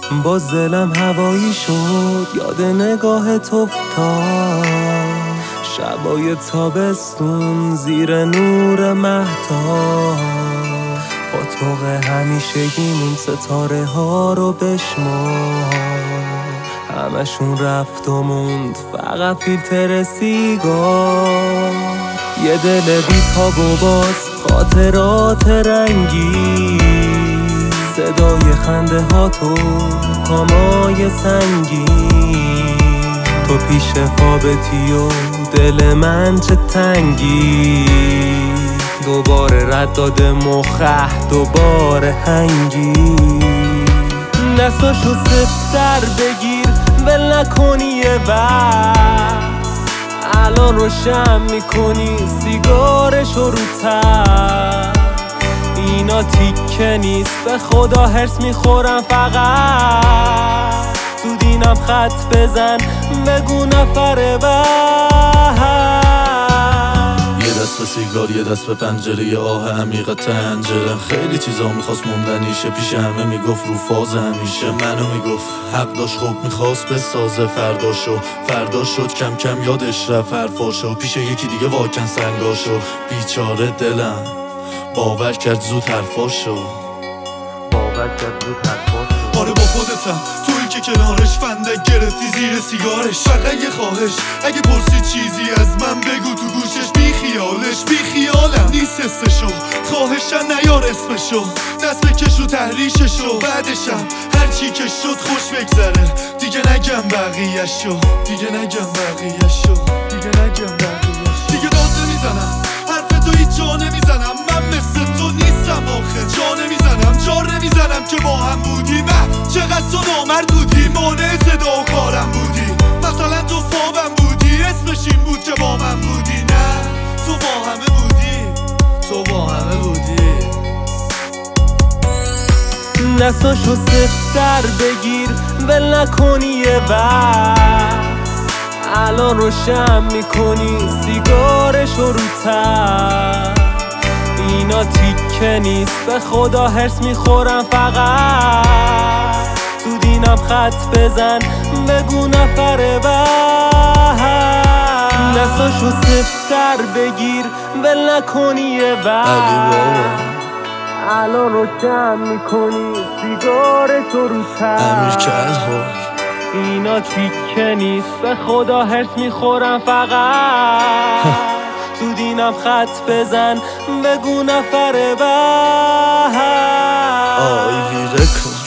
باز دلم هوایی شد، یاد نگاه تو افتاد. شبای تابستون زیر نور مهتاب، با طوق همیشگیمون ستاره ها رو بشمار. همشون رفت و موند فقط فیلتر سیگار. یه دل بی تاب و باز خاطرات رنگی، صدای خنده ها تو پامای سنگی. تو پیش خوابتی و دل من چه تنگی، دوباره رد داده مخه دوباره هنگی. دستاشو سفتر بگیر ول نکنی یه وقت، الان روشن میکنی سیگارشو رو تر. اینا تیکه نیست به خدا هرس میخورم فقط. تو دینم خط بزن بگو نفر بعد. یه دست به سیگار یه دست به پنجره، یه آه عمیق تنجره. خیلی چیزا میخواست موندنیشه، پیش همه میگفت رو فاز همیشه. منو میگفت حق داشت، خوب میخواست بسازه فردا شد کم کم یادش رفت حرفاشو. پیش یکی دیگه واکن سنگاشو، بیچاره دلم باور کرد زود حرفاشو. آره با خودتم تویی که کنارش فندک گرفتی زیر سیگارش. فقط یه خواهش اگه پرسی چیزی از من بگو تو گوشش. بی خیالم نیست حسشو، خواهشن نیار اسمشو. دست بکش رو تحریششو، بعدشم هرچی که شد خوش بگذره. دیگه نگم بقیهشو دیگه داد نمیزنم حرف تو هیچ جا نمیزنم. من مثل تو نیستم آخه، جا نمیزنم که با هم بودیم. چقدر تو نامرد بودی، مانع صدا و کارم بودی. مثلا تو خوابم بودی، اسمش این بود که با من بودی. نه تو با همه بودی. دستاشو سفتر بگیر ول نکنی یه وقت، الان روشن میکنی سیگارشو رو تر. اینا تیکه نیست به خدا هرس میخورم فقط. تو دینم خط بزن بگو نفر بعد. دستاشو سفتر بگیر ول نکنی یه وقت، الان روشن میکنی سیگارشو رو تر. اینا تیکه نیست به خدا هرس میخورم فقط. تو دینم خط بزن بگو نفر بعد. آی ویره کن